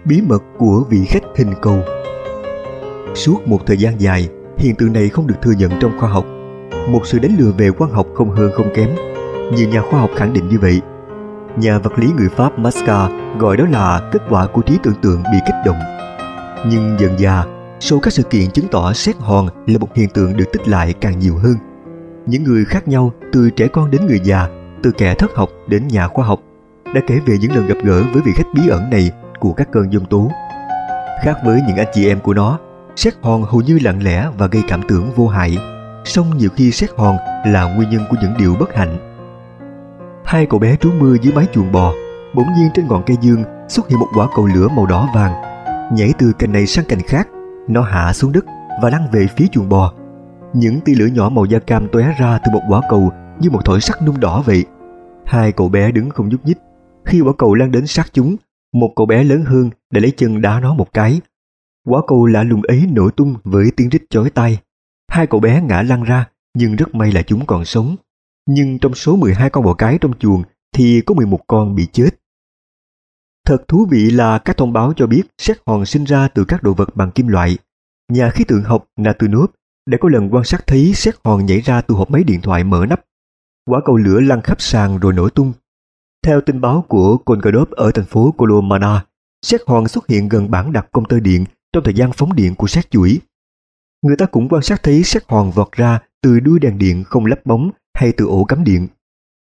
Bí mật của vị khách hình cầu. Suốt một thời gian dài, hiện tượng này không được thừa nhận trong khoa học. Một sự đánh lừa về quang học không hơn không kém. Nhiều nhà khoa học khẳng định như vậy. Nhà vật lý người Pháp Masca gọi đó là kết quả của trí tưởng tượng bị kích động. Nhưng dần dà, sau các sự kiện chứng tỏ sét hòn là một hiện tượng được tích lại càng nhiều hơn. Những người khác nhau, từ trẻ con đến người già, từ kẻ thất học đến nhà khoa học, đã kể về những lần gặp gỡ với vị khách bí ẩn này của các cơn giông tố. Khác với những anh chị em của nó, sét hòn hầu như lặng lẽ và gây cảm tưởng vô hại, song nhiều khi sét hòn là nguyên nhân của những điều bất hạnh. Hai cậu bé trú mưa dưới mái chuồng bò, bỗng nhiên trên ngọn cây dương xuất hiện một quả cầu lửa màu đỏ vàng. Nhảy từ cành này sang cành khác, nó hạ xuống đất và lăn về phía chuồng bò. Những tia lửa nhỏ màu da cam tóe ra từ một quả cầu như một thỏi sắt nung đỏ vậy. Hai cậu bé đứng không nhúc nhích. Khi quả cầu lan đến sát chúng, một cậu bé lớn hơn đã lấy chân đá nó một cái. Quả cầu lạ lùng ấy nổ tung với tiếng rít chói tai. Hai cậu bé ngã lăn ra, nhưng rất may là chúng còn sống. Nhưng trong số 12 con bò cái trong chuồng thì có 11 con bị chết. Thật thú vị là các thông báo cho biết sét hòn sinh ra từ các đồ vật bằng kim loại. Nhà khí tượng học Natunov đã có lần quan sát thấy sét hòn nhảy ra từ hộp máy điện thoại mở nắp. Quả cầu lửa lăn khắp sàn rồi nổ tung. Theo tin báo của Kolgadov ở thành phố Kolomana, sét hòn xuất hiện gần bảng đặt công tơ điện trong thời gian phóng điện của sét chuỗi. Người ta cũng quan sát thấy sét hòn vọt ra từ đuôi đèn điện không lắp bóng hay từ ổ cắm điện.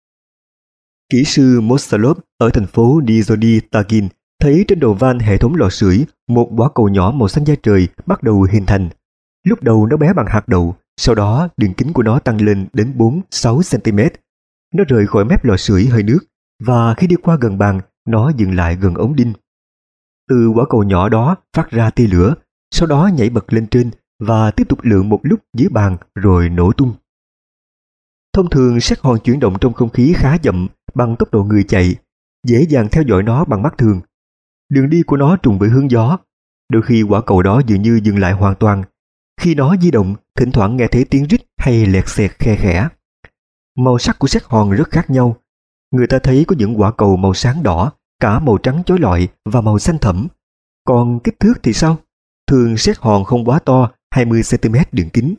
Kỹ sư Mosalov ở thành phố Nizhny Tagil thấy trên đầu van hệ thống lò sưởi một quả cầu nhỏ màu xanh da trời bắt đầu hình thành. Lúc đầu nó bé bằng hạt đậu, sau đó đường kính của nó tăng lên đến 4-6 cm. Nó rời khỏi mép lò sưởi hơi nước, và khi đi qua gần bàn, nó dừng lại gần ống đinh. Từ quả cầu nhỏ đó phát ra tia lửa, sau đó nhảy bật lên trên và tiếp tục lượn một lúc dưới bàn rồi nổ tung. Thông thường sét hòn chuyển động trong không khí khá chậm bằng tốc độ người chạy, dễ dàng theo dõi nó bằng mắt thường. Đường đi của nó trùng với hướng gió, đôi khi quả cầu đó dường như dừng lại hoàn toàn. Khi nó di động, thỉnh thoảng nghe thấy tiếng rít hay lẹt xẹt khe khẽ. Màu sắc của sét hòn rất khác nhau. Người ta thấy có những quả cầu màu sáng đỏ, cả màu trắng chói lọi và màu xanh thẫm. Còn kích thước thì sao? Thường sét hòn không quá to, 20 cm đường kính.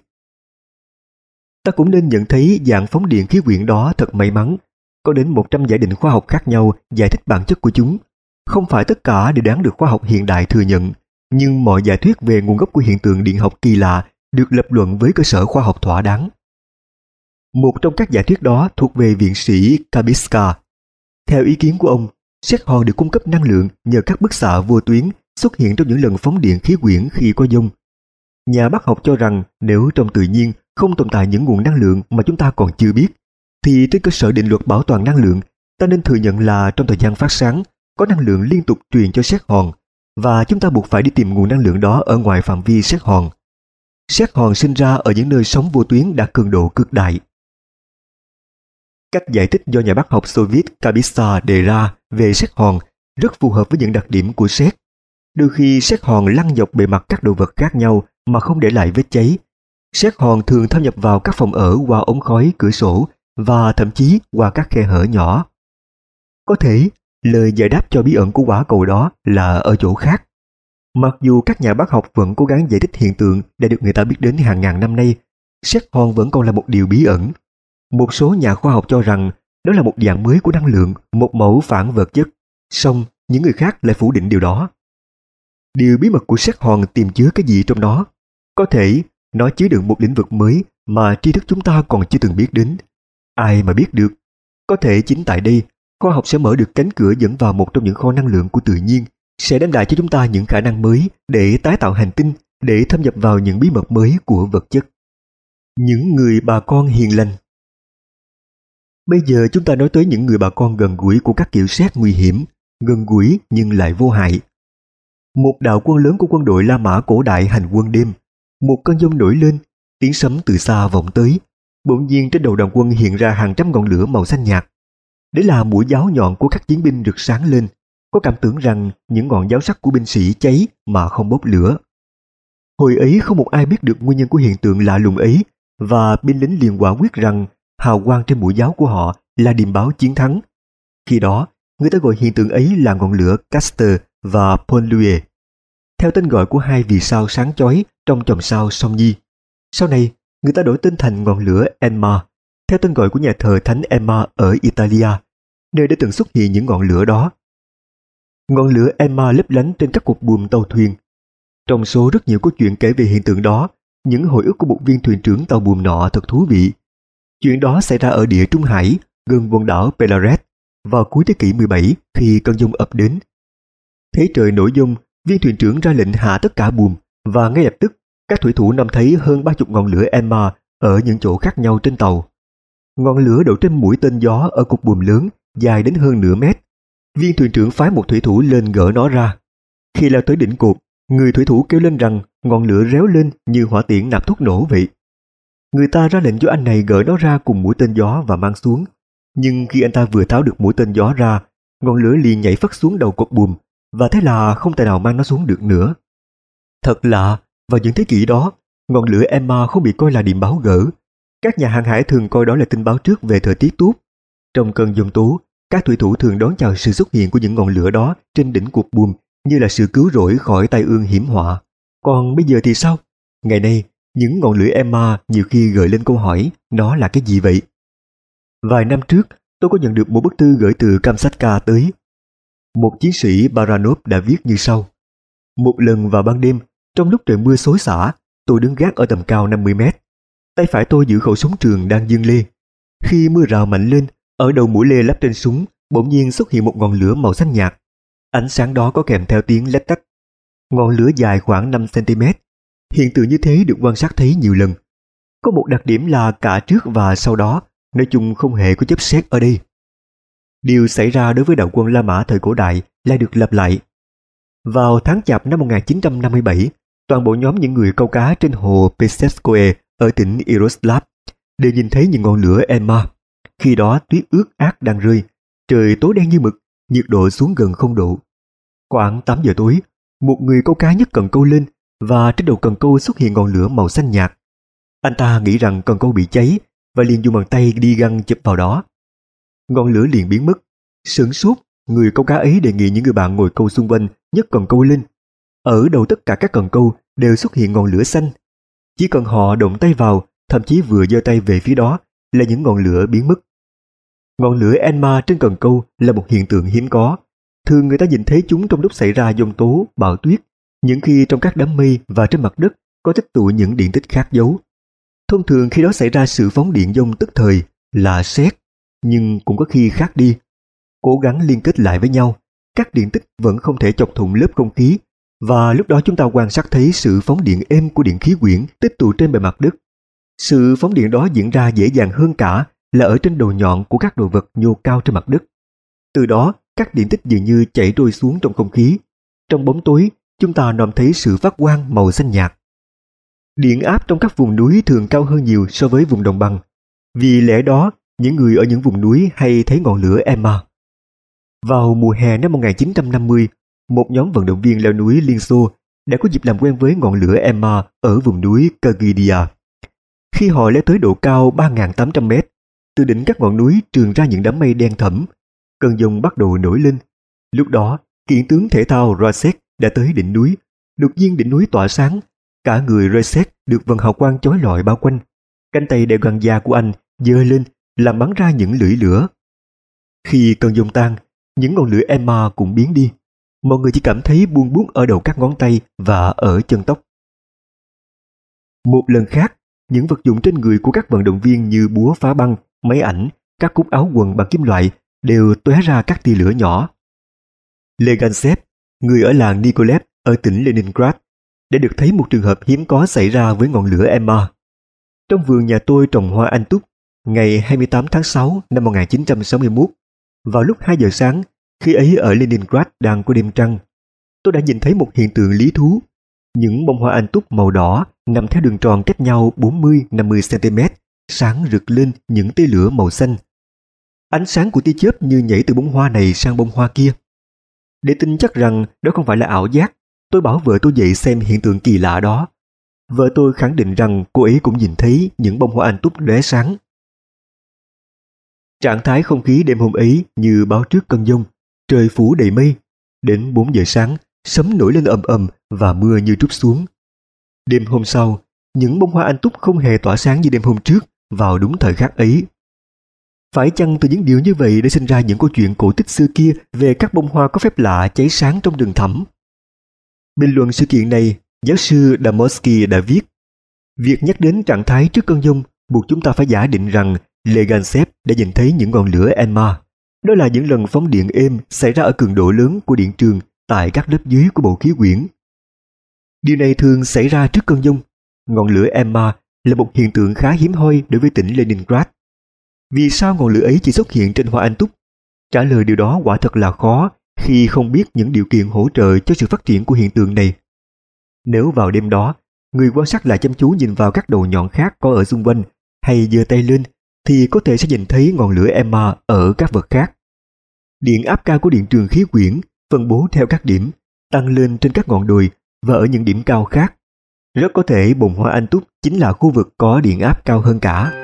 Ta cũng nên nhận thấy dạng phóng điện khí quyển đó thật may mắn. Có đến 100 giả định khoa học khác nhau giải thích bản chất của chúng. Không phải tất cả đều đáng được khoa học hiện đại thừa nhận, nhưng mọi giả thuyết về nguồn gốc của hiện tượng điện học kỳ lạ được lập luận với cơ sở khoa học thỏa đáng. Một trong các giả thuyết đó thuộc về viện sĩ Kapitsa. Theo ý kiến của ông, sét hòn được cung cấp năng lượng nhờ các bức xạ vô tuyến xuất hiện trong những lần phóng điện khí quyển khi có dông. Nhà bác học cho rằng nếu trong tự nhiên không tồn tại những nguồn năng lượng mà chúng ta còn chưa biết, thì trên cơ sở định luật bảo toàn năng lượng, ta nên thừa nhận là trong thời gian phát sáng có năng lượng liên tục truyền cho sét hòn, và chúng ta buộc phải đi tìm nguồn năng lượng đó ở ngoài phạm vi sét hòn. Sét hòn sinh ra ở những nơi sóng vô tuyến đạt cường độ cực đại. Cách giải thích do nhà bác học Xô Viết Kapitsa đề ra về sét hòn rất phù hợp với những đặc điểm của sét. Đôi khi sét hòn lăn dọc bề mặt các đồ vật khác nhau mà không để lại vết cháy. Sét hòn thường thâm nhập vào các phòng ở qua ống khói, cửa sổ và thậm chí qua các khe hở nhỏ. Có thể lời giải đáp cho bí ẩn của quả cầu đó là ở chỗ khác. Mặc dù các nhà bác học vẫn cố gắng giải thích hiện tượng đã được người ta biết đến hàng ngàn năm nay, sét hòn vẫn còn là một điều bí ẩn. Một số nhà khoa học cho rằng đó là một dạng mới của năng lượng, một mẫu phản vật chất, song những người khác lại phủ định điều đó. Điều bí mật của sét hòn tiềm chứa cái gì trong nó? Có thể nó chứa đựng một lĩnh vực mới mà tri thức chúng ta còn chưa từng biết đến. Ai mà biết được? Có thể chính tại đây, khoa học sẽ mở được cánh cửa dẫn vào một trong những kho năng lượng của tự nhiên, sẽ đem lại cho chúng ta những khả năng mới để tái tạo hành tinh, để thâm nhập vào những bí mật mới của vật chất. Những người bà con hiền lành. Bây giờ chúng ta nói tới những người bà con gần gũi của các kiểu sét nguy hiểm, gần gũi nhưng lại vô hại. Một đạo quân lớn của quân đội La Mã cổ đại hành quân đêm. Một cơn giông nổi lên, tiếng sấm từ xa vọng tới. Bỗng nhiên trên đầu đoàn quân hiện ra hàng trăm ngọn lửa màu xanh nhạt. Đấy là mũi giáo nhọn của các chiến binh rực sáng lên. Có cảm tưởng rằng những ngọn giáo sắc của binh sĩ cháy mà không bốc lửa. Hồi ấy không một ai biết được nguyên nhân của hiện tượng lạ lùng ấy, và binh lính liền quả quyết rằng hào quang trên mũi giáo của họ là điềm báo chiến thắng. Khi đó, người ta gọi hiện tượng ấy là ngọn lửa Castor và Pont-Louis, theo tên gọi của hai vì sao sáng chói trong chòm sao Song Nhi. Sau này, người ta đổi tên thành ngọn lửa Emma, theo tên gọi của nhà thờ Thánh Emma ở Italia, nơi đã từng xuất hiện những ngọn lửa đó. Ngọn lửa Emma lấp lánh trên các cột buồm tàu thuyền. Trong số rất nhiều câu chuyện kể về hiện tượng đó, những hồi ức của một viên thuyền trưởng tàu buồm nọ thật thú vị. Chuyện đó xảy ra ở Địa Trung Hải, gần quần đảo Pelares, vào cuối thế kỷ 17 khi cơn giông ập đến. Thấy trời nổi giông, viên thuyền trưởng ra lệnh hạ tất cả buồm và ngay lập tức các thủy thủ năm thấy hơn 30 ngọn lửa Emma ở những chỗ khác nhau trên tàu. Ngọn lửa đổ trên mũi tên gió ở cột buồm lớn dài đến hơn nửa mét. Viên thuyền trưởng phái một thủy thủ lên gỡ nó ra. Khi leo tới đỉnh cột, người thủy thủ kêu lên rằng ngọn lửa réo lên như hỏa tiễn nạp thuốc nổ vậy. Người ta ra lệnh cho anh này gỡ nó ra cùng mũi tên gió và mang xuống. Nhưng khi anh ta vừa tháo được mũi tên gió ra, ngọn lửa liền nhảy phất xuống đầu cột buồm và thế là không thể nào mang nó xuống được nữa. Thật lạ, vào những thế kỷ đó, ngọn lửa Emma không bị coi là điểm báo gỡ. Các nhà hàng hải thường coi đó là tin báo trước về thời tiết tốt. Trong cơn giông tố, các thủy thủ thường đón chào sự xuất hiện của những ngọn lửa đó trên đỉnh cột buồm như là sự cứu rỗi khỏi tai ương hiểm họa. Còn bây giờ thì sao? Ngày nay, những ngọn lửa Emma nhiều khi gợi lên câu hỏi nó là cái gì vậy? Vài năm trước, tôi có nhận được một bức thư gửi từ Kamchatka tới. Một chiến sĩ Baranov đã viết như sau. Một lần vào ban đêm, trong lúc trời mưa xối xả, tôi đứng gác ở tầm cao 50 mét. Tay phải tôi giữ khẩu súng trường đang giương lê. Khi mưa rào mạnh lên, ở đầu mũi lê lắp trên súng, bỗng nhiên xuất hiện một ngọn lửa màu xanh nhạt. Ánh sáng đó có kèm theo tiếng lách tách. Ngọn lửa dài khoảng 5 cm. Hiện tượng như thế được quan sát thấy nhiều lần. Có một đặc điểm là cả trước và sau đó, nói chung không hề có chớp sét ở đây. Điều xảy ra đối với đạo quân La Mã thời cổ đại lại được lặp lại. Vào tháng Chạp năm 1957, toàn bộ nhóm những người câu cá trên hồ Pesevskoe ở tỉnh Yaroslav đều nhìn thấy những ngọn lửa Emma. Khi đó tuyết ướt át đang rơi, trời tối đen như mực, nhiệt độ xuống gần 0 độ. Khoảng 8 giờ tối, một người câu cá nhấc cần câu lên và trên đầu cần câu xuất hiện ngọn lửa màu xanh nhạt. Anh ta nghĩ rằng cần câu bị cháy và liền dùng bàn tay đi găng chụp vào đó. Ngọn lửa liền biến mất. Sửng sốt, người câu cá ấy đề nghị những người bạn ngồi câu xung quanh nhấc cần câu lên. Ở đầu tất cả các cần câu đều xuất hiện ngọn lửa xanh. Chỉ cần họ động tay vào, thậm chí vừa giơ tay về phía đó là những ngọn lửa biến mất. Ngọn lửa Emma trên cần câu là một hiện tượng hiếm có. Thường người ta nhìn thấy chúng trong lúc xảy ra giông tố, bão tuyết, những khi trong các đám mây và trên mặt đất có tích tụ những điện tích khác dấu. Thông thường khi đó xảy ra sự phóng điện giông tức thời là sét, nhưng cũng có khi khác đi. Cố gắng liên kết lại với nhau, các điện tích vẫn không thể chọc thủng lớp không khí, và lúc đó chúng ta quan sát thấy sự phóng điện êm của điện khí quyển tích tụ trên bề mặt đất. Sự phóng điện đó diễn ra dễ dàng hơn cả là ở trên đầu nhọn của các đồ vật nhô cao trên mặt đất. Từ đó, các điện tích dường như chảy trôi xuống trong không khí. Trong bóng tối, chúng ta nòm thấy sự phát quang màu xanh nhạt. Điện áp trong các vùng núi thường cao hơn nhiều so với vùng đồng bằng. Vì lẽ đó, những người ở những vùng núi hay thấy ngọn lửa Emma. Vào mùa hè năm 1950, một nhóm vận động viên leo núi Liên Xô đã có dịp làm quen với ngọn lửa Emma ở vùng núi Kagydia. Khi họ leo tới độ cao 3.800 mét, từ đỉnh các ngọn núi trườn ra những đám mây đen thẫm. Cơn giông bắt đầu nổi lên. Lúc đó, kiện tướng thể thao Rosek đã tới đỉnh núi. Đột nhiên đỉnh núi tỏa sáng. Cả người Rosek được vầng hào quang chói lọi bao quanh. Cánh tay đeo găng da của anh giơ lên làm bắn ra những lưỡi lửa. Khi cơn giông tan, những ngọn lửa Emma cũng biến đi. Mọi người chỉ cảm thấy buông buốt ở đầu các ngón tay và ở chân tóc. Một lần khác, những vật dụng trên người của các vận động viên như búa phá băng, máy ảnh, các cúc áo quần bằng kim loại đều tóe ra các tia lửa nhỏ. Legantsev, người ở làng Nikolev ở tỉnh Leningrad, đã được thấy một trường hợp hiếm có xảy ra với ngọn lửa Emma. Trong vườn nhà tôi trồng hoa anh túc, ngày 28 tháng 6 năm 1961, vào lúc 2 giờ sáng, khi ấy ở Leningrad đang có đêm trăng, tôi đã nhìn thấy một hiện tượng lý thú. Những bông hoa anh túc màu đỏ nằm theo đường tròn cách nhau 40-50 cm, sáng rực lên những tia lửa màu xanh. Ánh sáng của tia chớp như nhảy từ bông hoa này sang bông hoa kia. Để tin chắc rằng đó không phải là ảo giác, tôi bảo vợ tôi dậy xem hiện tượng kỳ lạ đó. Vợ tôi khẳng định rằng cô ấy cũng nhìn thấy những bông hoa anh túc lóe sáng. Trạng thái không khí đêm hôm ấy như báo trước cơn giông, trời phủ đầy mây. Đến 4 giờ sáng, sấm nổi lên ầm ầm và mưa như trút xuống. Đêm hôm sau, những bông hoa anh túc không hề tỏa sáng như đêm hôm trước vào đúng thời khắc ấy. Phải chăng từ những điều như vậy để sinh ra những câu chuyện cổ tích xưa kia về các bông hoa có phép lạ cháy sáng trong rừng thẳm? Bình luận sự kiện này, giáo sư Damoski đã viết: việc nhắc đến trạng thái trước cơn giông buộc chúng ta phải giả định rằng Legansev đã nhìn thấy những ngọn lửa Enma. Đó là những lần phóng điện êm xảy ra ở cường độ lớn của điện trường tại các lớp dưới của bầu khí quyển. Điều này thường xảy ra trước cơn giông. Ngọn lửa Enma là một hiện tượng khá hiếm hoi đối với tỉnh Leningrad. Vì sao ngọn lửa ấy chỉ xuất hiện trên hoa anh túc? Trả lời điều đó quả thật là khó khi không biết những điều kiện hỗ trợ cho sự phát triển của hiện tượng này. Nếu vào đêm đó, người quan sát lại chăm chú nhìn vào các đầu nhọn khác có ở xung quanh hay giơ tay lên thì có thể sẽ nhìn thấy ngọn lửa Enma ở các vật khác. Điện áp cao của điện trường khí quyển phân bố theo các điểm, tăng lên trên các ngọn đồi và ở những điểm cao khác. Rất có thể bồn hoa anh túc chính là khu vực có điện áp cao hơn cả.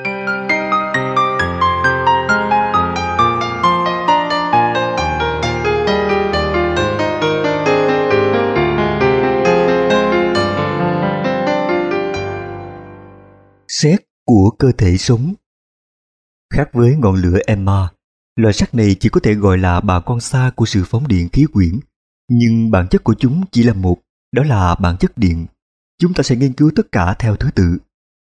Sét của cơ thể sống. Khác với ngọn lửa Enma, loại sắt này chỉ có thể gọi là bà con xa của sự phóng điện khí quyển, nhưng bản chất của chúng chỉ là một, đó là bản chất điện. Chúng ta sẽ nghiên cứu tất cả theo thứ tự.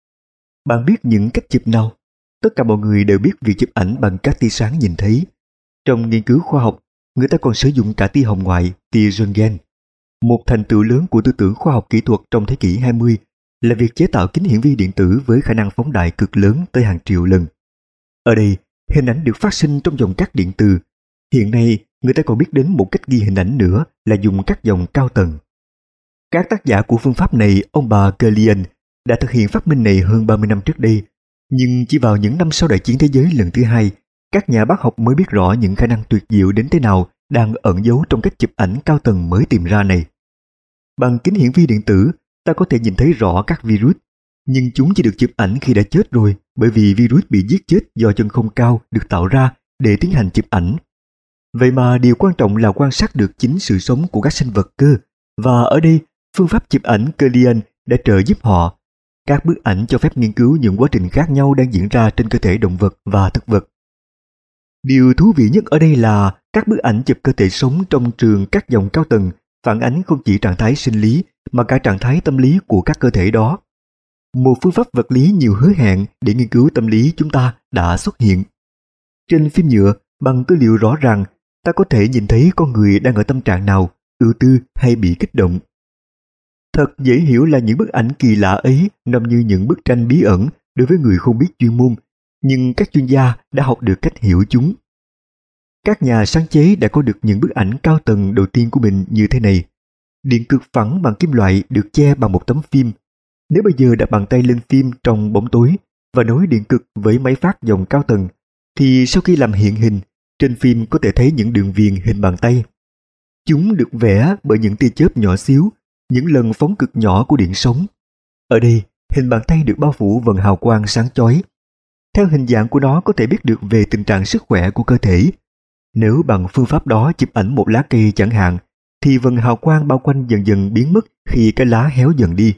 Bạn biết những cách chụp nào? Tất cả mọi người đều biết việc chụp ảnh bằng các tia sáng nhìn thấy. Trong nghiên cứu khoa học, người ta còn sử dụng cả tia hồng ngoại, tia Röntgen. Một thành tựu lớn của tư tưởng khoa học kỹ thuật trong thế kỷ 20 là việc chế tạo kính hiển vi điện tử với khả năng phóng đại cực lớn tới hàng triệu lần. Ở đây, hình ảnh được phát sinh trong dòng cát điện từ. Hiện nay, người ta còn biết đến một cách ghi hình ảnh nữa là dùng các dòng cao tầng. Các tác giả của phương pháp này, ông bà Kirlian, đã thực hiện phát minh này hơn 30 năm trước đây. Nhưng chỉ vào những năm sau đại chiến thế giới lần thứ hai, các nhà bác học mới biết rõ những khả năng tuyệt diệu đến thế nào đang ẩn giấu trong cách chụp ảnh cao tầng mới tìm ra này. Bằng kính hiển vi điện tử, ta có thể nhìn thấy rõ các virus, nhưng chúng chỉ được chụp ảnh khi đã chết rồi, bởi vì virus bị giết chết do chân không cao được tạo ra để tiến hành chụp ảnh. Vậy mà điều quan trọng là quan sát được chính sự sống của các sinh vật cơ, và ở đây, phương pháp chụp ảnh Kirlian đã trợ giúp họ. Các bức ảnh cho phép nghiên cứu những quá trình khác nhau đang diễn ra trên cơ thể động vật và thực vật. Điều thú vị nhất ở đây là các bức ảnh chụp cơ thể sống trong trường các dòng cao tầng phản ánh không chỉ trạng thái sinh lý mà cả trạng thái tâm lý của các cơ thể đó. Một phương pháp vật lý nhiều hứa hẹn để nghiên cứu tâm lý chúng ta đã xuất hiện. Trên phim nhựa, bằng tư liệu rõ ràng, ta có thể nhìn thấy con người đang ở tâm trạng nào, ưu tư hay bị kích động. Thật dễ hiểu là những bức ảnh kỳ lạ ấy nằm như những bức tranh bí ẩn đối với người không biết chuyên môn, nhưng các chuyên gia đã học được cách hiểu chúng. Các nhà sáng chế đã có được những bức ảnh cao tầng đầu tiên của mình như thế này. Điện cực phẳng bằng kim loại được che bằng một tấm phim. Nếu bây giờ đặt bàn tay lên phim trong bóng tối và nối điện cực với máy phát dòng cao tầng, thì sau khi làm hiện hình, trên phim có thể thấy những đường viền hình bàn tay. Chúng được vẽ bởi những tia chớp nhỏ xíu, những lần phóng cực nhỏ của điện sống. Ở đây, hình bàn tay được bao phủ vầng hào quang sáng chói. Theo hình dạng của nó có thể biết được về tình trạng sức khỏe của cơ thể. Nếu bằng phương pháp đó chụp ảnh một lá cây chẳng hạn, thì vầng hào quang bao quanh dần dần biến mất khi cái lá héo dần đi.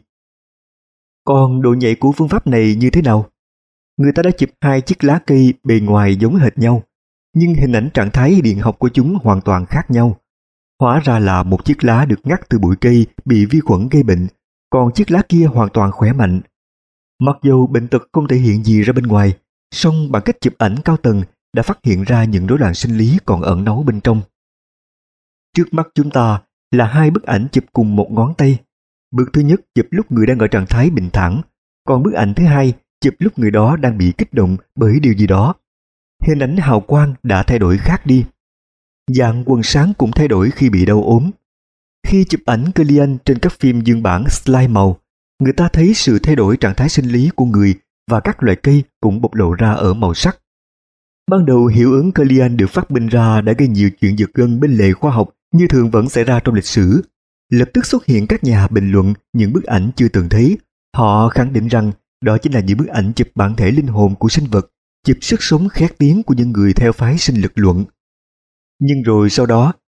Còn độ nhạy của phương pháp này như thế nào? Người ta đã chụp hai chiếc lá cây bề ngoài giống hệt nhau, nhưng hình ảnh trạng thái điện học của chúng hoàn toàn khác nhau. Hóa ra là một chiếc lá được ngắt từ bụi cây bị vi khuẩn gây bệnh, còn chiếc lá kia hoàn toàn khỏe mạnh. Mặc dù bệnh tật không thể hiện gì ra bên ngoài, song bằng cách chụp ảnh cao tầng đã phát hiện ra những rối loạn sinh lý còn ẩn náu bên trong. Trước mắt chúng ta là hai bức ảnh chụp cùng một ngón tay. Bức thứ nhất chụp lúc người đang ở trạng thái bình thản, còn bức ảnh thứ hai chụp lúc người đó đang bị kích động bởi điều gì đó. Hình ảnh hào quang đã thay đổi khác đi. Dạng quần sáng cũng thay đổi khi bị đau ốm. Khi chụp ảnh Kirlian trên các phim dương bản slide màu, người ta thấy sự thay đổi trạng thái sinh lý của người và các loài cây cũng bộc lộ ra ở màu sắc. Ban đầu hiệu ứng Kirlian được phát minh ra đã gây nhiều chuyện giật gân bên lề khoa học như thường vẫn xảy ra trong lịch sử. Lập tức xuất hiện các nhà bình luận những bức ảnh chưa từng thấy. Họ khẳng định rằng đó chính là những bức ảnh chụp bản thể linh hồn của sinh vật, chụp sức sống khét tiếng của những người theo phái sinh lực luận. Nhưng rồi sau đó,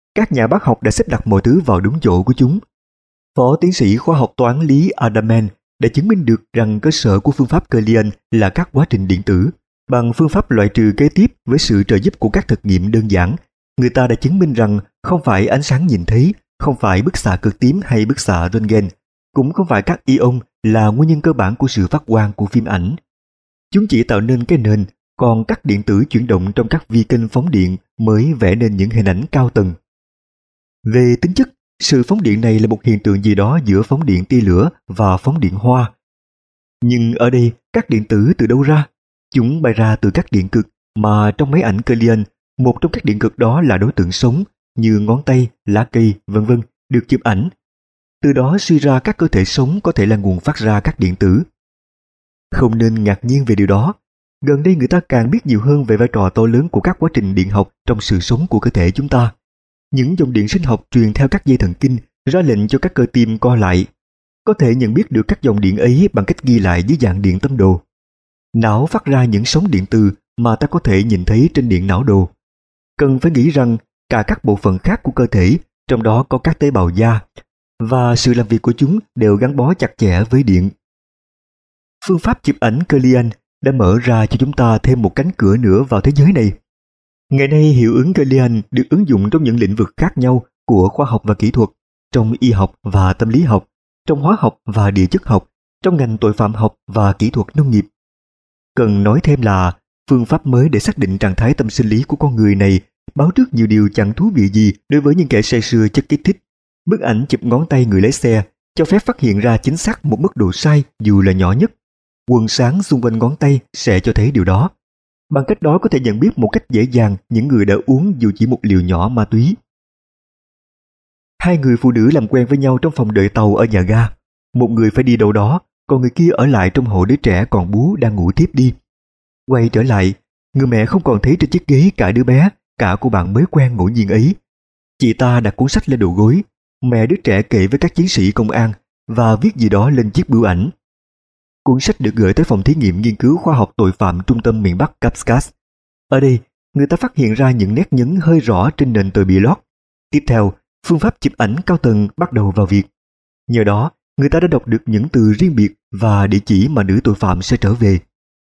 Các nhà bác học đã xếp đặt mọi thứ vào đúng chỗ của chúng. Phó tiến sĩ khoa học toán lý Adaman đã chứng minh được rằng cơ sở của phương pháp Kirlian là các quá trình điện tử. Bằng phương pháp loại trừ kế tiếp với sự trợ giúp của các thực nghiệm đơn giản, người ta đã chứng minh rằng không phải ánh sáng nhìn thấy, không phải bức xạ cực tím hay bức xạ Röntgen, cũng không phải các ion là nguyên nhân cơ bản của sự phát quang của phim ảnh. Chúng chỉ tạo nên cái nền, còn các điện tử chuyển động trong các vi kênh phóng điện mới vẽ nên những hình ảnh cao tầng. Về tính chất, sự phóng điện này là một hiện tượng gì đó giữa phóng điện tia lửa và phóng điện hoa. Nhưng ở đây, các điện tử từ đâu ra? Chúng bay ra từ các điện cực mà trong máy ảnh Kirlian, một trong các điện cực đó là đối tượng sống như ngón tay, lá cây, v.v. được chụp ảnh. Từ đó suy ra các cơ thể sống có thể là nguồn phát ra các điện tử. Không nên ngạc nhiên về điều đó. Gần đây người ta càng biết nhiều hơn về vai trò to lớn của các quá trình điện học trong sự sống của cơ thể chúng ta. Những dòng điện sinh học truyền theo các dây thần kinh ra lệnh cho các cơ tim co lại. Có thể nhận biết được các dòng điện ấy bằng cách ghi lại dưới dạng điện tâm đồ. Não phát ra những sóng điện từ mà ta có thể nhìn thấy trên điện não đồ. Cần phải nghĩ rằng cả các bộ phận khác của cơ thể, trong đó có các tế bào da, và sự làm việc của chúng đều gắn bó chặt chẽ với điện. Phương pháp chụp ảnh Kirlian đã mở ra cho chúng ta thêm một cánh cửa nữa vào thế giới này. Ngày nay hiệu ứng Kirlian được ứng dụng trong những lĩnh vực khác nhau của khoa học và kỹ thuật, trong y học và tâm lý học, trong hóa học và địa chất học, trong ngành tội phạm học và kỹ thuật nông nghiệp. Cần nói thêm là phương pháp mới để xác định trạng thái tâm sinh lý của con người này báo trước nhiều điều chẳng thú vị gì đối với những kẻ say sưa chất kích thích. Bức ảnh chụp ngón tay người lái xe cho phép phát hiện ra chính xác một mức độ sai dù là nhỏ nhất. Quầng sáng xung quanh ngón tay sẽ cho thấy điều đó. Bằng cách đó có thể nhận biết một cách dễ dàng những người đã uống dù chỉ một liều nhỏ ma túy. Hai người phụ nữ làm quen với nhau trong phòng đợi tàu ở nhà ga. Một người phải đi đâu đó, còn người kia ở lại trong hộ đứa trẻ còn bú đang ngủ tiếp đi. Quay trở lại, người mẹ không còn thấy trên chiếc ghế cả đứa bé, cả cô bạn mới quen ngẫu nhiên ấy. Chị ta đặt cuốn sách lên đầu gối. Mẹ đứa trẻ kể với các chiến sĩ công an và viết gì đó lên chiếc bưu ảnh. Cuốn sách được gửi tới phòng thí nghiệm nghiên cứu khoa học tội phạm trung tâm miền Bắc Kapskas. Ở đây, người ta phát hiện ra những nét nhấn hơi rõ trên nền tờ bìa lót. Tiếp theo, phương pháp chụp ảnh cao tầng bắt đầu vào việc. Nhờ đó, người ta đã đọc được những từ riêng biệt và địa chỉ mà nữ tội phạm sẽ trở về.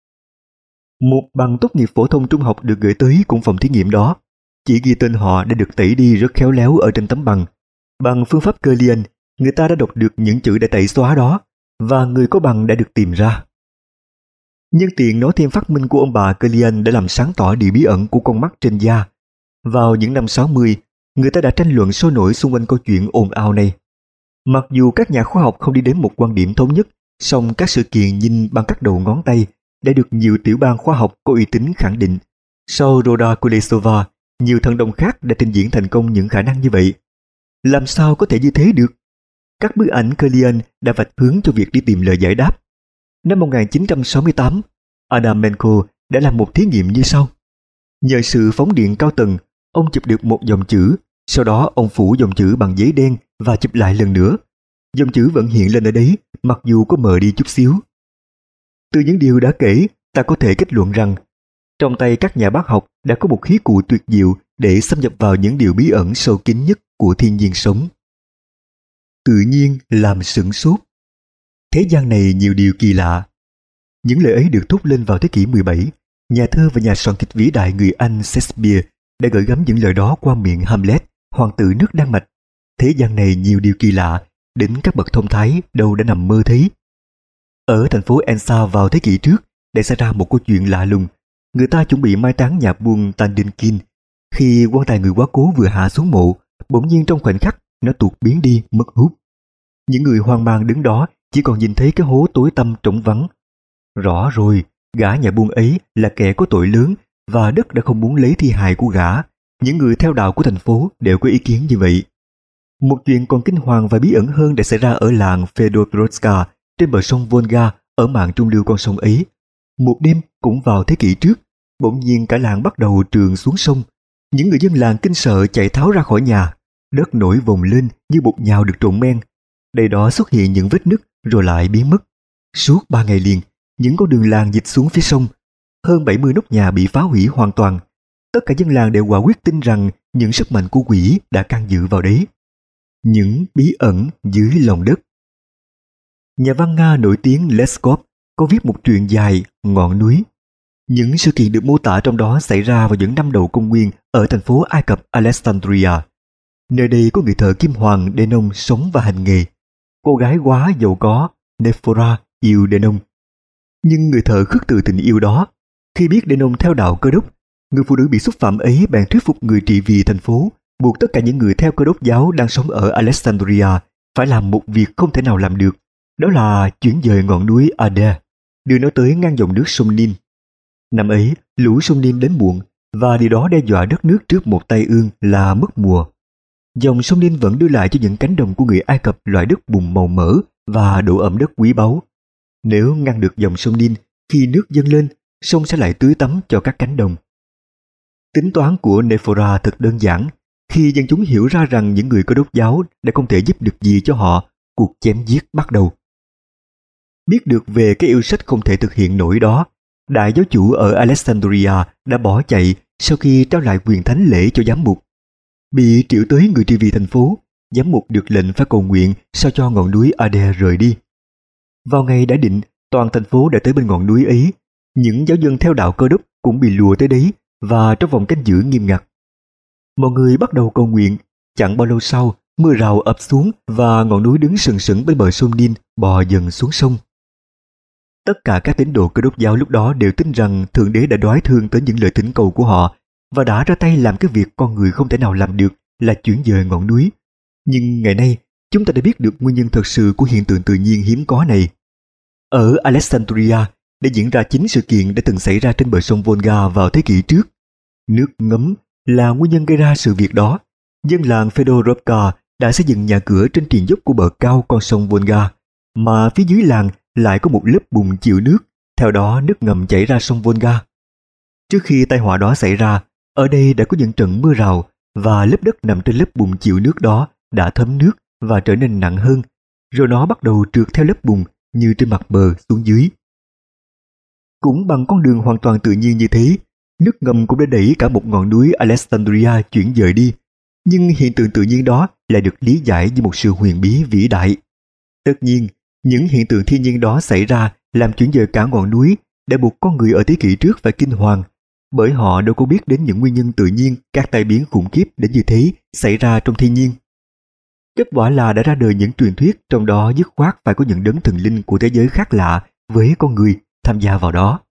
Một bằng tốt nghiệp phổ thông trung học được gửi tới cũng phòng thí nghiệm đó. Chỉ ghi tên họ đã được tẩy đi rất khéo léo ở trên tấm bằng. Bằng phương pháp Kirlian, người ta đã đọc được những chữ đã tẩy xóa đó, và người có bằng đã được tìm ra. Nhân tiện nói thêm phát minh của ông bà Kirlian đã làm sáng tỏ điều bí ẩn của con mắt trên da. Vào những năm 60, người ta đã tranh luận sôi nổi xung quanh câu chuyện ồn ào này. Mặc dù các nhà khoa học không đi đến một quan điểm thống nhất, song các sự kiện nhìn bằng các đầu ngón tay đã được nhiều tiểu bang khoa học có uy tín khẳng định. Sau Roda Kulesova, nhiều thần đồng khác đã trình diễn thành công những khả năng như vậy. Làm sao có thể như thế được? Các bức ảnh Kirlian đã vạch hướng cho việc đi tìm lời giải đáp. Năm 1968, Adamenko đã làm một thí nghiệm như sau. Nhờ sự phóng điện cao tầng, ông chụp được một dòng chữ, sau đó ông phủ dòng chữ bằng giấy đen và chụp lại lần nữa. Dòng chữ vẫn hiện lên ở đấy, mặc dù có mờ đi chút xíu. Từ những điều đã kể, ta có thể kết luận rằng trong tay các nhà bác học đã có một khí cụ tuyệt diệu để xâm nhập vào những điều bí ẩn sâu kín nhất của thiên nhiên sống. Tự nhiên làm sửng sốt. Thế gian này nhiều điều kỳ lạ. Những lời ấy được thốt lên vào thế kỷ 17. Nhà thơ và nhà soạn kịch vĩ đại người Anh Shakespeare đã gửi gắm những lời đó qua miệng Hamlet, hoàng tử nước Đan Mạch. Thế gian này nhiều điều kỳ lạ, đến các bậc thông thái đâu đã nằm mơ thấy. Ở thành phố Ensa vào thế kỷ trước đã xảy ra một câu chuyện lạ lùng. Người ta chuẩn bị mai táng nhà buôn Tandinkin. Khi quan tài người quá cố vừa hạ xuống mộ, bỗng nhiên trong khoảnh khắc nó tuột biến đi, mất hút. Những người hoang mang đứng đó chỉ còn nhìn thấy cái hố tối tăm trống vắng. Rõ rồi, gã nhà buôn ấy là kẻ có tội lớn và đất đã không muốn lấy thi hài của gã. Những người theo đạo của thành phố đều có ý kiến như vậy. Một chuyện còn kinh hoàng và bí ẩn hơn đã xảy ra ở làng Fedorovska trên bờ sông Volga ở mạn trung lưu con sông ấy. Một đêm cũng vào thế kỷ trước, bỗng nhiên cả làng bắt đầu trườn xuống sông. Những người dân làng kinh sợ chạy tháo ra khỏi nhà. Đất nổi vồng lên như bột nhào được trộn men. Đây đó xuất hiện những vết nứt rồi lại biến mất. Suốt 3 ngày liền, những con đường làng dịch xuống phía sông. Hơn 70 nóc nhà bị phá hủy hoàn toàn. Tất cả dân làng đều quả quyết tin rằng những sức mạnh của quỷ đã can dự vào đấy. Những bí ẩn dưới lòng đất. Nhà văn Nga nổi tiếng Leskov có viết một truyện dài Ngọn núi. Những sự kiện được mô tả trong đó xảy ra vào những năm đầu công nguyên ở thành phố Ai Cập Alexandria. Nơi đây có người thợ kim hoàng Denon sống và hành nghề. Cô gái quá giàu có Nephora yêu Denon. Nhưng người thợ khước từ tình yêu đó. Khi biết Denon theo đạo Cơ đốc, người phụ nữ bị xúc phạm ấy bèn thuyết phục người trị vì thành phố, buộc tất cả những người theo Cơ đốc giáo đang sống ở Alexandria phải làm một việc không thể nào làm được, đó là chuyển dời ngọn núi Ade, đưa nó tới ngang dòng nước sông Nin. Năm ấy, lũ sông Nin đến muộn và điều đó đe dọa đất nước trước một tai ương là mất mùa. Dòng sông Nin vẫn đưa lại cho những cánh đồng của người Ai Cập loại đất bùn màu mỡ và độ ẩm đất quý báu. Nếu ngăn được dòng sông Nin, khi nước dâng lên, sông sẽ lại tưới tắm cho các cánh đồng. Tính toán của Nephora thật đơn giản. Khi dân chúng hiểu ra rằng những người Cơ đốc giáo đã không thể giúp được gì cho họ, cuộc chém giết bắt đầu. Biết được về cái yêu sách không thể thực hiện nổi đó, đại giáo chủ ở Alexandria đã bỏ chạy sau khi trao lại quyền thánh lễ cho giám mục. Bị triệu tới người trị vì thành phố, giám mục được lệnh phải cầu nguyện sao cho ngọn núi Ade rời đi. Vào ngày đã định, toàn thành phố đã tới bên ngọn núi ấy. Những giáo dân theo đạo Cơ đốc cũng bị lùa tới đấy và trong vòng canh giữ nghiêm ngặt. Mọi người bắt đầu cầu nguyện. Chẳng bao lâu sau, mưa rào ập xuống và ngọn núi đứng sừng sững bên bờ sông Nin bò dần xuống sông. Tất cả các tín đồ Cơ đốc giáo lúc đó đều tin rằng Thượng Đế đã đoái thương tới những lời thỉnh cầu của họ và đã ra tay làm cái việc con người không thể nào làm được là chuyển dời ngọn núi. Nhưng ngày nay, chúng ta đã biết được nguyên nhân thật sự của hiện tượng tự nhiên hiếm có này. Ở Alexandria đã diễn ra 9 sự kiện đã từng xảy ra trên bờ sông Volga vào thế kỷ trước. Nước ngấm là nguyên nhân gây ra sự việc đó. Dân làng Fedorovka đã xây dựng nhà cửa trên triền dốc của bờ cao con sông Volga, mà phía dưới làng lại có một lớp bùn chịu nước, theo đó nước ngầm chảy ra sông Volga. Trước khi tai họa đó xảy ra, ở đây đã có những trận mưa rào và lớp đất nằm trên lớp bùn chịu nước đó đã thấm nước và trở nên nặng hơn, rồi nó bắt đầu trượt theo lớp bùn như trên mặt bờ xuống dưới. Cũng bằng con đường hoàn toàn tự nhiên như thế, nước ngầm cũng đã đẩy cả một ngọn núi Alexandria chuyển dời đi, nhưng hiện tượng tự nhiên đó lại được lý giải như một sự huyền bí vĩ đại. Tất nhiên, những hiện tượng thiên nhiên đó xảy ra làm chuyển dời cả ngọn núi đã buộc con người ở thế kỷ trước phải kinh hoàng, bởi họ đâu có biết đến những nguyên nhân tự nhiên các tai biến khủng khiếp đến như thế xảy ra trong thiên nhiên. Kết quả là đã ra đời những truyền thuyết, trong đó dứt khoát phải có những đấng thần linh của thế giới khác lạ với con người tham gia vào đó.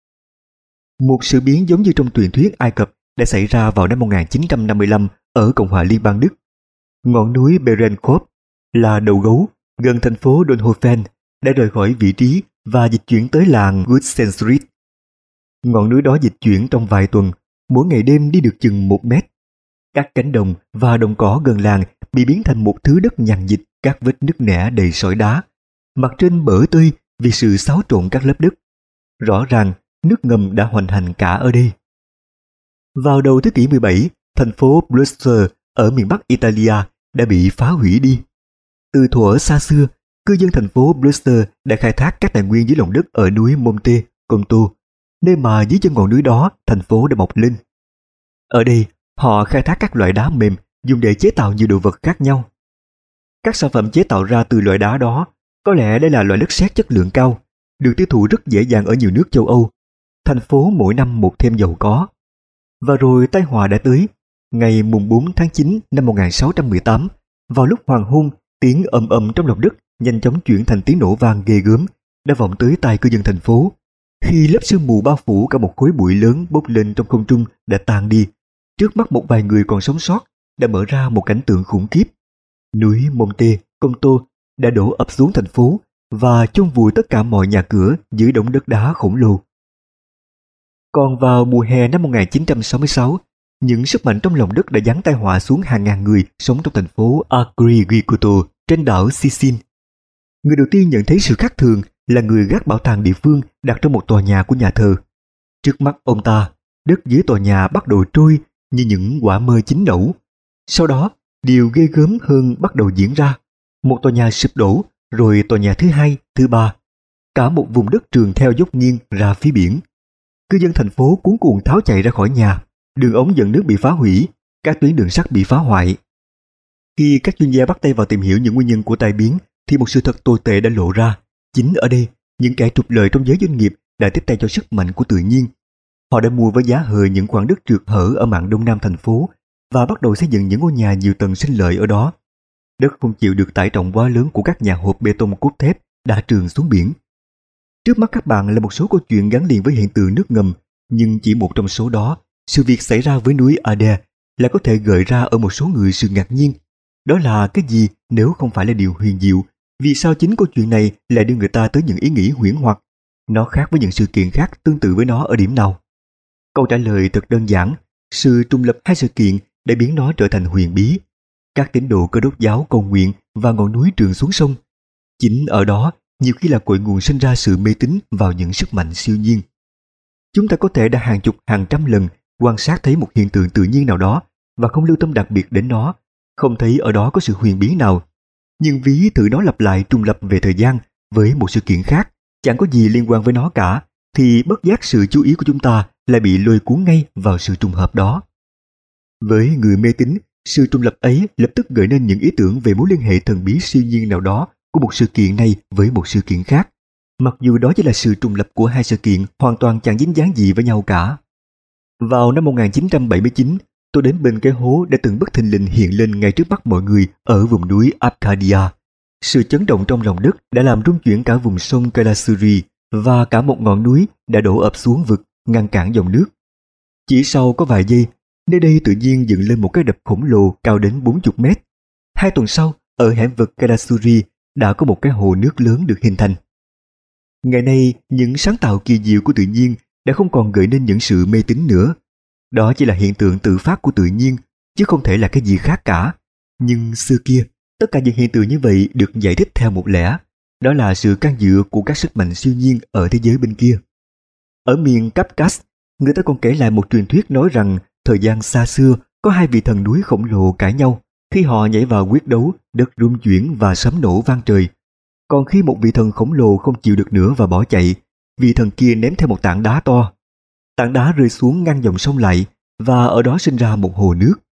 Một sự biến giống như trong truyền thuyết Ai Cập đã xảy ra vào năm 1955 ở Cộng hòa Liên bang Đức. Ngọn núi Berenkop là đầu gấu gần thành phố Donhofen đã rời khỏi vị trí và dịch chuyển tới làng Gutsenstrit. Ngọn núi đó dịch chuyển trong vài tuần, mỗi ngày đêm đi được chừng 1 mét. Các cánh đồng và đồng cỏ gần làng bị biến thành một thứ đất nhằn nhịt, các vết nứt nẻ đầy sỏi đá. Mặt trên bở tươi vì sự xáo trộn các lớp đất. Rõ ràng, nước ngầm đã hoành hành cả ở đây. Vào đầu thế kỷ 17, thành phố Brüssel ở miền Bắc Italia đã bị phá hủy đi. Từ thuở xa xưa, cư dân thành phố Brüssel đã khai thác các tài nguyên dưới lòng đất ở núi Monte Conto, nơi mà dưới chân ngọn núi đó thành phố đã mọc lên. Ở đây, họ khai thác các loại đá mềm dùng để chế tạo nhiều đồ vật khác nhau. Các sản phẩm chế tạo ra từ loại đá đó có lẽ đây là loại đất sét chất lượng cao, được tiêu thụ rất dễ dàng ở nhiều nước châu Âu. Thành phố mỗi năm một thêm giàu có. Và rồi tai họa đã tới. Ngày mùng 4 tháng 9 năm 1618, vào lúc hoàng hôn, tiếng ầm ầm trong lòng đất nhanh chóng chuyển thành tiếng nổ vang ghê gớm, đã vọng tới tai cư dân thành phố. Khi lớp sương mù bao phủ cả một khối bụi lớn bốc lên trong không trung đã tan đi, trước mắt một vài người còn sống sót đã mở ra một cảnh tượng khủng khiếp. Núi Monte Conto đã đổ ập xuống thành phố và chôn vùi tất cả mọi nhà cửa dưới đống đất đá khổng lồ. Còn vào mùa hè năm 1966, những sức mạnh trong lòng đất đã giáng tai họa xuống hàng ngàn người sống trong thành phố Agrigento trên đảo Sicily. Người đầu tiên nhận thấy sự khác thường là người gác bảo tàng địa phương đặt trong một tòa nhà của nhà thờ. Trước mắt ông ta, đất dưới tòa nhà bắt đầu trôi như những quả mơ chín nẩu. Sau đó, điều ghê gớm hơn bắt đầu diễn ra. Một tòa nhà sụp đổ, rồi tòa nhà thứ hai, thứ ba. Cả một vùng đất trườn theo dốc nghiêng ra phía biển. Cư dân thành phố cuống cuồng tháo chạy ra khỏi nhà. Đường ống dẫn nước bị phá hủy. các tuyến đường sắt bị phá hoại. Khi các chuyên gia bắt tay vào tìm hiểu những nguyên nhân của tai biến, thì một sự thật tồi tệ đã lộ ra. Chính ở đây, những kẻ trục lợi trong giới doanh nghiệp đã tiếp tay cho sức mạnh của tự nhiên. Họ đã mua với giá hời những khoảng đất trượt hở ở mạn đông nam thành phố và bắt đầu xây dựng những ngôi nhà nhiều tầng sinh lợi ở đó. Đất không chịu được tải trọng quá lớn của các nhà hộp bê tông cốt thép đã trườn xuống biển. Trước mắt các bạn là một số câu chuyện gắn liền với hiện tượng nước ngầm, nhưng chỉ một trong số đó, sự việc xảy ra với núi Adair là có thể gợi ra ở một số người sự ngạc nhiên. Đó là cái gì nếu không phải là điều huyền diệu? Vì sao chính câu chuyện này lại đưa người ta tới những ý nghĩ huyễn hoặc? Nó khác với những sự kiện khác tương tự với nó ở điểm nào? Câu trả lời thật đơn giản, sự trùng lập hai sự kiện đã biến nó trở thành huyền bí. Các tín đồ Cơ Đốc giáo cầu nguyện và ngọn núi trườn xuống sông. Chính ở đó, nhiều khi là cội nguồn sinh ra sự mê tín vào những sức mạnh siêu nhiên. Chúng ta có thể đã hàng chục hàng trăm lần quan sát thấy một hiện tượng tự nhiên nào đó và không lưu tâm đặc biệt đến nó, không thấy ở đó có sự huyền bí nào. Nhưng ví thử nó lặp lại trùng lập về thời gian với một sự kiện khác, chẳng có gì liên quan với nó cả, thì bất giác sự chú ý của chúng ta lại bị lôi cuốn ngay vào sự trùng hợp đó. Với người mê tín, sự trùng lập ấy lập tức gợi nên những ý tưởng về mối liên hệ thần bí siêu nhiên nào đó của một sự kiện này với một sự kiện khác, mặc dù đó chỉ là sự trùng lập của hai sự kiện hoàn toàn chẳng dính dáng gì với nhau cả. Vào năm 1979, tôi đến bên cái hố đã từng bất thình lình hiện lên ngay trước mắt mọi người ở vùng núi Arcadia. Sự chấn động trong lòng đất đã làm rung chuyển cả vùng sông Kalasuri và cả một ngọn núi đã đổ ập xuống vực, ngăn cản dòng nước. Chỉ sau có vài giây, nơi đây tự nhiên dựng lên một cái đập khổng lồ cao đến 40 mét. 2 tuần sau, ở hẻm vực Kalasuri đã có một cái hồ nước lớn được hình thành. Ngày nay, những sáng tạo kỳ diệu của tự nhiên đã không còn gợi nên những sự mê tín nữa. Đó chỉ là hiện tượng tự phát của tự nhiên, chứ không thể là cái gì khác cả. Nhưng xưa kia, tất cả những hiện tượng như vậy được giải thích theo một lẽ, đó là sự can dự của các sức mạnh siêu nhiên ở thế giới bên kia. Ở miền Caucasus, người ta còn kể lại một truyền thuyết nói rằng thời gian xa xưa có hai vị thần núi khổng lồ cãi nhau. Khi họ nhảy vào quyết đấu, đất rung chuyển và sấm nổ vang trời. Còn khi một vị thần khổng lồ không chịu được nữa và bỏ chạy, vị thần kia ném theo một tảng đá to. Tảng đá rơi xuống ngăn dòng sông lại và ở đó sinh ra một hồ nước.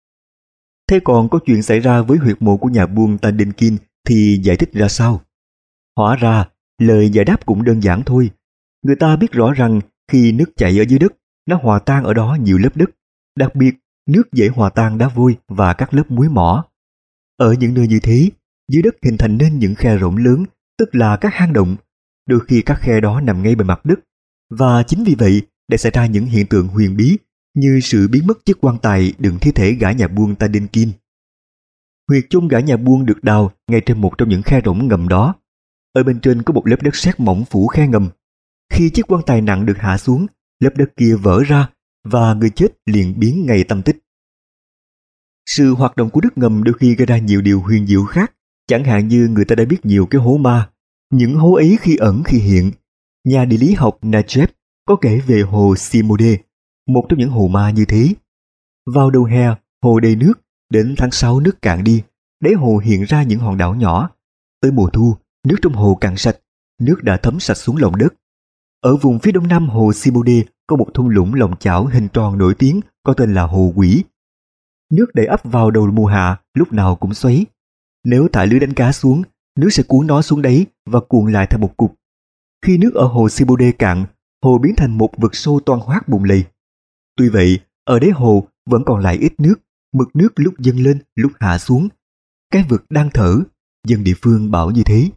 Thế còn có chuyện xảy ra với huyệt mộ của nhà buôn Tandinkin thì giải thích ra sao? Hóa ra, lời giải đáp cũng đơn giản thôi. Người ta biết rõ rằng khi nước chảy ở dưới đất, nó hòa tan ở đó nhiều lớp đất. Đặc biệt, nước dễ hòa tan đá vôi và các lớp muối mỏ. Ở những nơi như thế, dưới đất hình thành nên những khe rộng lớn, tức là các hang động. Đôi khi các khe đó nằm ngay bề mặt đất. Và chính vì vậy, để xảy ra những hiện tượng huyền bí như sự biến mất chiếc quan tài đựng thi thể gã nhà buôn Tandinkin. Huyệt chôn gã nhà buôn được đào ngay trên một trong những khe rỗng ngầm đó. Ở bên trên có một lớp đất sét mỏng phủ khe ngầm. Khi chiếc quan tài nặng được hạ xuống, lớp đất kia vỡ ra và người chết liền biến ngay tâm tích. Sự hoạt động của đất ngầm đôi khi gây ra nhiều điều huyền diệu khác, chẳng hạn như người ta đã biết nhiều cái hố ma. Những hố ấy khi ẩn khi hiện. Nhà địa lý học Najev có kể về hồ Simode, một trong những hồ ma như thế. Vào đầu hè, hồ đầy nước, đến tháng 6 nước cạn đi, đáy hồ hiện ra những hòn đảo nhỏ. Tới mùa thu, nước trong hồ cạn sạch, nước đã thấm sạch xuống lòng đất. Ở vùng phía đông nam hồ Simode có một thung lũng lòng chảo hình tròn nổi tiếng có tên là Hồ Quỷ. Nước đẩy ắp vào đầu mùa hạ lúc nào cũng xoáy. Nếu thả lưới đánh cá xuống, nước sẽ cuốn nó xuống đáy và cuộn lại thành một cục. Khi nước ở hồ Simode cạn, hồ biến thành một vực sâu toan hoác bùng lầy. Tuy vậy, ở đáy hồ vẫn còn lại ít nước, mực nước lúc dâng lên lúc hạ xuống. Cái vực đang thở, dân địa phương bảo như thế.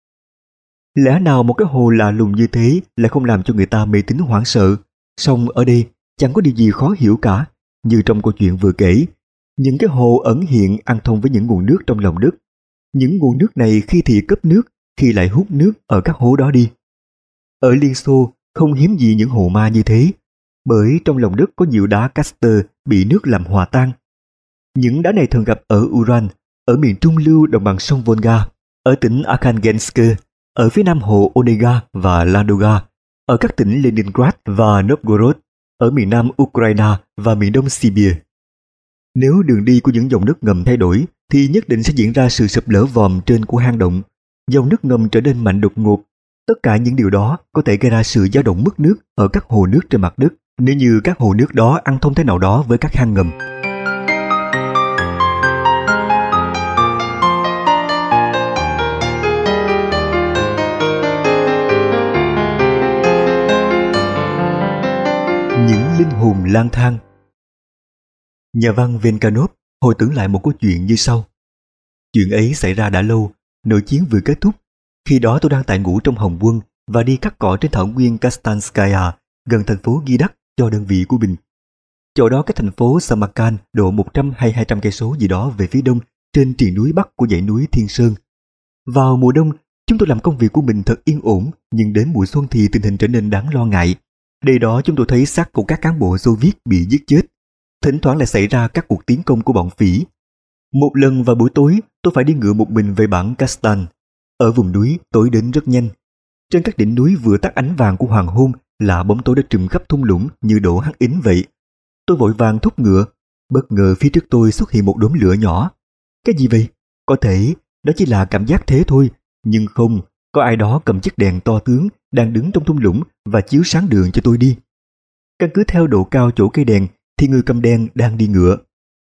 Lẽ nào một cái hồ lạ lùng như thế lại không làm cho người ta mê tín hoảng sợ? Song ở đây chẳng có điều gì khó hiểu cả. Như trong câu chuyện vừa kể, những cái hồ ẩn hiện ăn thông với những nguồn nước trong lòng đất. Những nguồn nước này khi thì cấp nước, khi lại hút nước ở các hố đó đi. Ở Liên Xô không hiếm gì những hồ ma như thế, bởi trong lòng đất có nhiều đá Castor bị nước làm hòa tan. Những đá này thường gặp ở Uran, ở miền trung lưu đồng bằng sông Volga, ở tỉnh Arkhangelsk, ở phía nam hồ Onega và Ladoga, ở các tỉnh Leningrad và Novgorod, ở miền nam Ukraine và miền đông Siberia. Nếu đường đi của những dòng nước ngầm thay đổi, thì nhất định sẽ diễn ra sự sụp lở vòm trên của hang động. Dòng nước ngầm trở nên mạnh đột ngột. Tất cả những điều đó có thể gây ra sự dao động mức nước ở các hồ nước trên mặt đất, nếu như các hồ nước đó ăn thông thế nào đó với các hang ngầm. Những linh hồn lang thang. Nhà văn Venkanov hồi tưởng lại một câu chuyện như sau. Chuyện ấy xảy ra đã lâu, nội chiến vừa kết thúc. Khi đó tôi đang tại ngũ trong Hồng Quân và đi cắt cỏ trên thảo nguyên Kastanskaya, gần thành phố Gidak cho đơn vị của mình. Chỗ đó cách thành phố Samarkand độ 100 hay 200 cây số gì đó về phía đông, trên triền núi bắc của dãy núi Thiên Sơn. Vào mùa đông, chúng tôi làm công việc của mình thật yên ổn, nhưng đến mùa xuân thì tình hình trở nên đáng lo ngại. Đây đó chúng tôi thấy xác của các cán bộ Xô Viết bị giết chết. Thỉnh thoảng lại xảy ra các cuộc tiến công của bọn phỉ. Một lần vào buổi tối, tôi phải đi ngựa một mình về bản Kastan. Ở vùng núi, tối đến rất nhanh. Trên các đỉnh núi vừa tắt ánh vàng của hoàng hôn là bóng tối đã trùm khắp thung lũng như đổ hắc ính vậy. Tôi vội vàng thúc ngựa. Bất ngờ phía trước tôi xuất hiện một đốm lửa nhỏ. Cái gì vậy? Có thể đó chỉ là cảm giác thế thôi, nhưng không, có ai đó cầm chiếc đèn to tướng đang đứng trong thung lũng và chiếu sáng đường cho tôi đi. Căn cứ theo độ cao chỗ cây đèn thì người cầm đèn đang đi ngựa.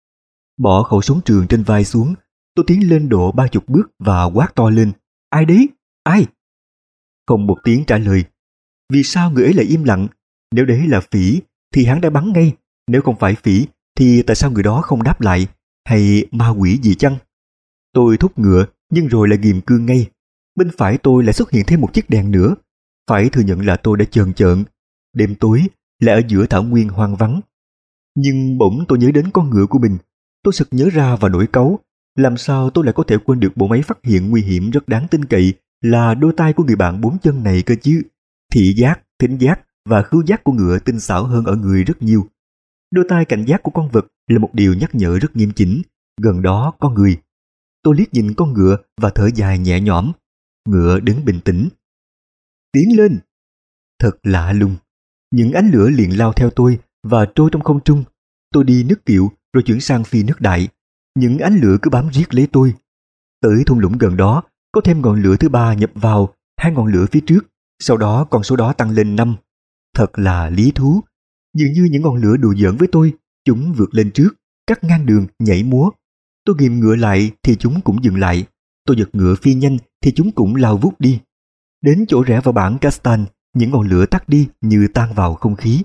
Bỏ khẩu súng trường trên vai xuống, tôi tiến lên độ 30 bước và quát to lên. Ai đấy? Ai? Không một tiếng trả lời. Vì sao người ấy lại im lặng? Nếu đấy là phỉ thì hắn đã bắn ngay. Nếu không phải phỉ thì tại sao người đó không đáp lại? Hay ma quỷ gì chăng? Tôi thúc ngựa nhưng rồi lại ghìm cương ngay. Bên phải tôi lại xuất hiện thêm một chiếc đèn nữa. Phải thừa nhận là tôi đã chờn chợn. Đêm tối lại ở giữa thảo nguyên hoang vắng. Nhưng bỗng tôi nhớ đến con ngựa của mình. Tôi sực nhớ ra và nổi cáu. Làm sao tôi lại có thể quên được bộ máy phát hiện nguy hiểm rất đáng tin cậy là đôi tai của người bạn 4 chân này cơ chứ. Thị giác, thính giác và khứu giác của ngựa tinh xảo hơn ở người rất nhiều. Đôi tai cảnh giác của con vật là một điều nhắc nhở rất nghiêm chỉnh. Gần đó có người. Tôi liếc nhìn con ngựa và thở dài nhẹ nhõm. Ngựa đứng bình tĩnh. Tiến lên. Thật lạ lùng. Những ánh lửa liền lao theo tôi và trôi trong không trung. Tôi đi nước kiệu rồi chuyển sang phi nước đại. Những ánh lửa cứ bám riết lấy tôi. Tới thung lũng gần đó, có thêm ngọn lửa thứ 3 nhập vào, 2 ngọn lửa phía trước. Sau đó con số đó tăng lên 5. Thật là lý thú. Dường như những ngọn lửa đùa giỡn với tôi. Chúng vượt lên trước, cắt ngang đường, nhảy múa. Tôi ghìm ngựa lại thì chúng cũng dừng lại. Tôi giật ngựa phi nhanh thì chúng cũng lao vút đi. Đến chỗ rẽ vào bản Kastan, những ngọn lửa tắt đi như tan vào không khí.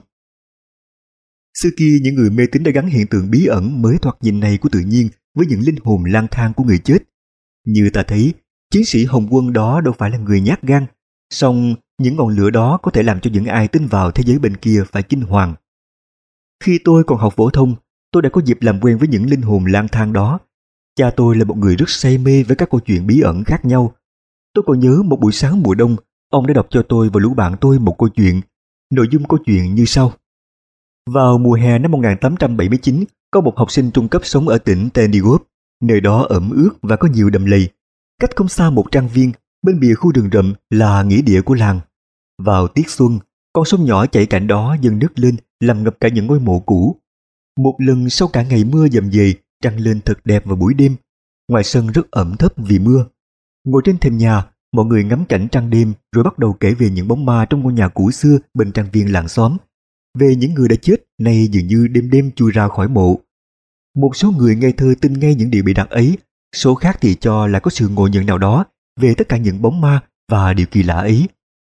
Xưa kia những người mê tín đã gắn hiện tượng bí ẩn mới thoạt nhìn này của tự nhiên với những linh hồn lang thang của người chết. Như ta thấy, chiến sĩ Hồng Quân đó đâu phải là người nhát gan, song những ngọn lửa đó có thể làm cho những ai tin vào thế giới bên kia phải kinh hoàng. Khi tôi còn học phổ thông, tôi đã có dịp làm quen với những linh hồn lang thang đó. Cha tôi là một người rất say mê với các câu chuyện bí ẩn khác nhau. Tôi còn nhớ một buổi sáng mùa đông, ông đã đọc cho tôi và lũ bạn tôi một câu chuyện. Nội dung câu chuyện như sau. Vào mùa hè năm 1879, có một học sinh trung cấp sống ở tỉnh Tendigov. Nơi đó ẩm ướt và có nhiều đầm lầy. Cách không xa một trang viên, bên bìa khu rừng rậm là nghĩa địa của làng. Vào tiết xuân, con sông nhỏ chảy cạnh đó dâng nước lên làm ngập cả những ngôi mộ cũ. Một lần sau cả ngày mưa dầm dề, trăng lên thật đẹp vào buổi đêm. Ngoài sân rất ẩm thấp vì mưa. Ngồi trên thềm nhà, mọi người ngắm cảnh trăng đêm rồi bắt đầu kể về những bóng ma trong ngôi nhà cũ xưa bên trang viên làng xóm. Về những người đã chết nay dường như đêm đêm chui ra khỏi mộ. Một số người ngây thơ tin ngay những điều bị đặt ấy, số khác thì cho là có sự ngộ nhận nào đó về tất cả những bóng ma và điều kỳ lạ ấy.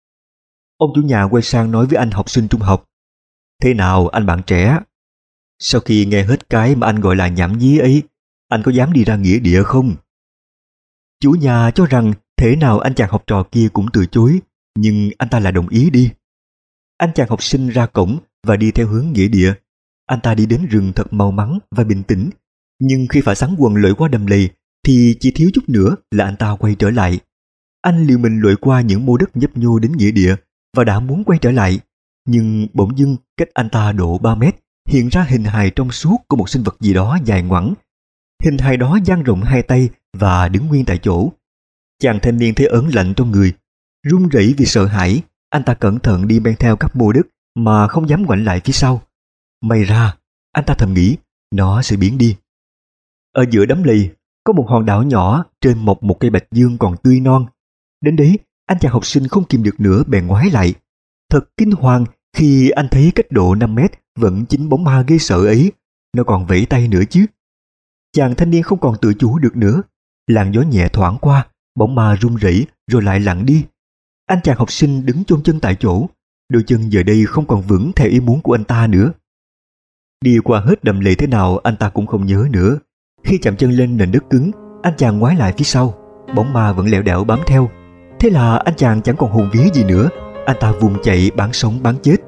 Ông chủ nhà quay sang nói với anh học sinh trung học. Thế nào anh bạn trẻ? Sau khi nghe hết cái mà anh gọi là nhảm nhí ấy, anh có dám đi ra nghĩa địa không? Chủ nhà cho rằng thế nào anh chàng học trò kia cũng từ chối, nhưng anh ta lại đồng ý đi. Anh chàng học sinh ra cổng và đi theo hướng nghĩa địa. Anh ta đi đến rừng thật mau mắn và bình tĩnh, nhưng khi phải sắn quần lội qua đầm lầy thì chỉ thiếu chút nữa là anh ta quay trở lại. Anh liều mình lội qua những mô đất nhấp nhô đến nghĩa địa và đã muốn quay trở lại, nhưng bỗng dưng cách anh ta độ 3 mét hiện ra hình hài trong suốt của một sinh vật gì đó dài ngoẵng. Hình hài đó dang rộng 2 tay và đứng nguyên tại chỗ. Chàng thanh niên thấy ớn lạnh trong người, run rẩy vì sợ hãi. Anh ta cẩn thận đi men theo các mô đất mà không dám ngoảnh lại phía sau. May ra, anh ta thầm nghĩ, nó sẽ biến đi. Ở giữa đám lầy, có một hòn đảo nhỏ trên mọc một cây bạch dương còn tươi non. Đến đấy, anh chàng học sinh không kìm được nữa bèn ngoái lại. Thật kinh hoàng khi anh thấy cách độ 5 mét vẫn chính bóng ma ghê sợ ấy. Nó còn vẫy tay nữa chứ. Chàng thanh niên không còn tự chủ được nữa. Làn gió nhẹ thoảng qua, bóng ma rung rẩy rồi lại lặn đi. Anh chàng học sinh đứng chôn chân tại chỗ. đôi chân giờ đây không còn vững theo ý muốn của anh ta nữa. Đi qua hết đầm lầy thế nào anh ta cũng không nhớ nữa. Khi chạm chân lên nền đất cứng, anh chàng ngoái lại phía sau, bóng ma vẫn lẻo đẻo bám theo. Thế là anh chàng chẳng còn hồn vía gì nữa, anh ta vùng chạy bán sống bán chết.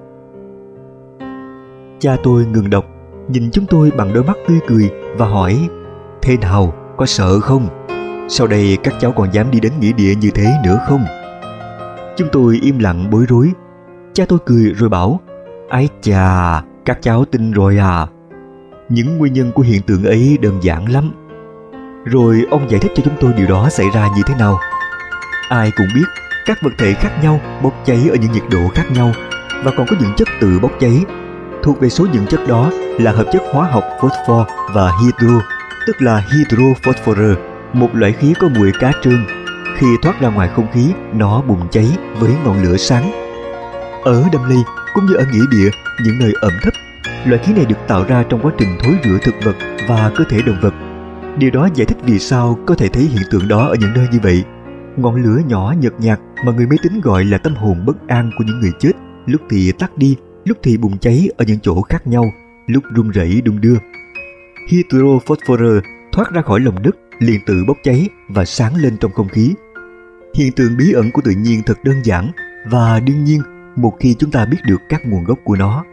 Cha tôi ngừng đọc, nhìn chúng tôi bằng đôi mắt tươi cười và hỏi: thế nào, có sợ không? Sau đây các cháu còn dám đi đến nghĩa địa như thế nữa không? Chúng tôi im lặng bối rối. Cha tôi cười rồi bảo: ái chà, các cháu tin rồi à? Những nguyên nhân của hiện tượng ấy đơn giản lắm. Rồi ông giải thích cho chúng tôi điều đó xảy ra như thế nào. Ai cũng biết các vật thể khác nhau bốc cháy ở những nhiệt độ khác nhau, và còn có những chất tự bốc cháy. Thuộc về số những chất đó là hợp chất hóa học phosphor và hydro, tức là hydrophosphor, một loại khí có mùi cá trơn. Khi thoát ra ngoài không khí, nó bùng cháy với ngọn lửa sáng. Ở đầm lầy cũng như ở nghĩa địa, những nơi ẩm thấp, loại khí này được tạo ra trong quá trình thối rữa thực vật và cơ thể động vật. Điều đó giải thích vì sao có thể thấy hiện tượng đó ở những nơi như vậy. Ngọn lửa nhỏ nhợt nhạt mà người mê tín gọi là tâm hồn bất an của những người chết, lúc thì tắt đi, lúc thì bùng cháy ở những chỗ khác nhau, lúc rung rẩy đung đưa. Hydrophosphor thoát ra khỏi lòng đất liền tự bốc cháy và sáng lên trong không khí. Hiện tượng bí ẩn của tự nhiên thật đơn giản, và đương nhiên một khi chúng ta biết được các nguồn gốc của nó,